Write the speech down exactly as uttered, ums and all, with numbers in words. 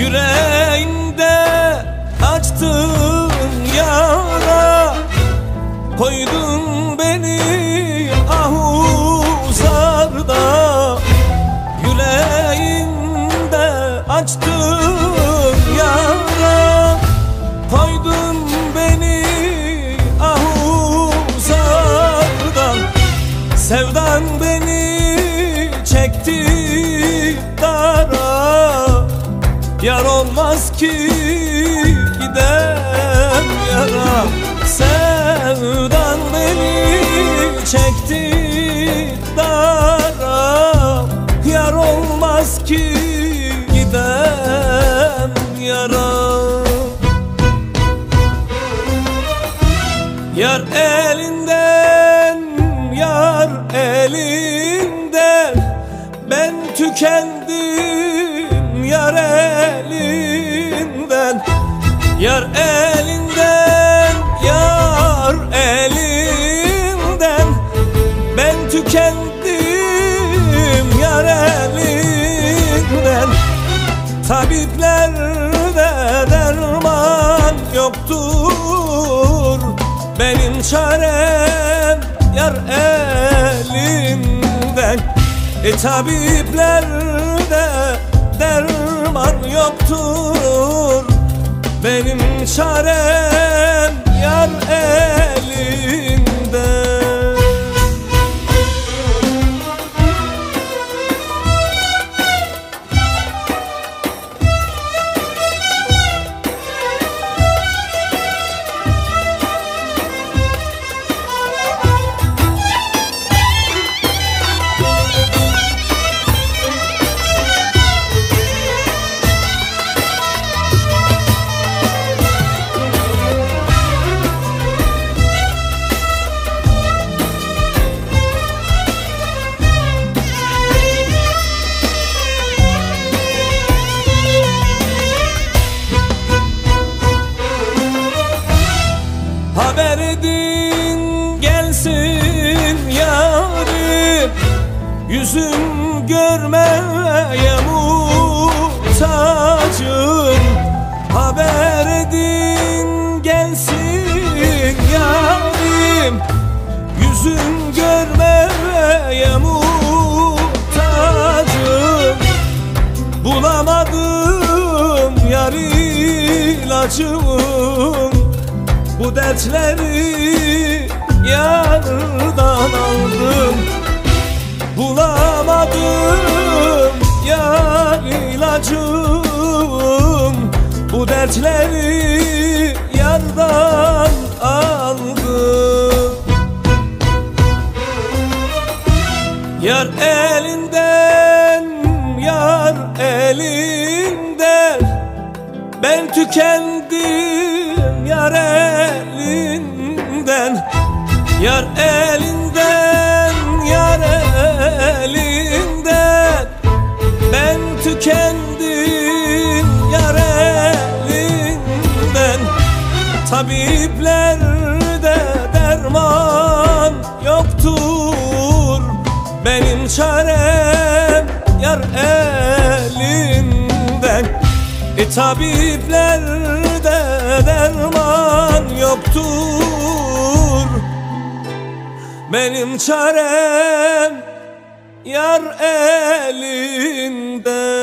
Yüreğinde açtın yara, koydun beni ahuzarda. Yüreğinde açtın yara, koydun beni ahuzarda. Sevdan beni çekti dara, yar olmaz ki giden yara. Sevdan beni çekti dara, yar olmaz ki giden yara. Yar elinden, yar elinden, ben tükendim yar elinden. Yar elinden, yar elinden, ben tükendim yar elinden. Tabiplerde derman yoktur, benim çarem yar elinden. E tabiplerde derman yoktur, benim çarem yar elinde. Haber edin gelsin yarim, yüzüm görmeye muhtacım. Haber edin gelsin yarim, yüzüm görmeye muhtacım. Bulamadım yar ilacım, bu dertleri yardan aldım. Bulamadım yar ilacım, bu dertleri yardan aldım. Yar elinden, yar elinden, ben tükendim yar elinden. Yar elinden, yar elinden, ben tükendim yar elinden. Tabiplerde derman yoktur, benim çarem yar elinden. E tabiplerde derman yoktur, benim çarem yar elinde.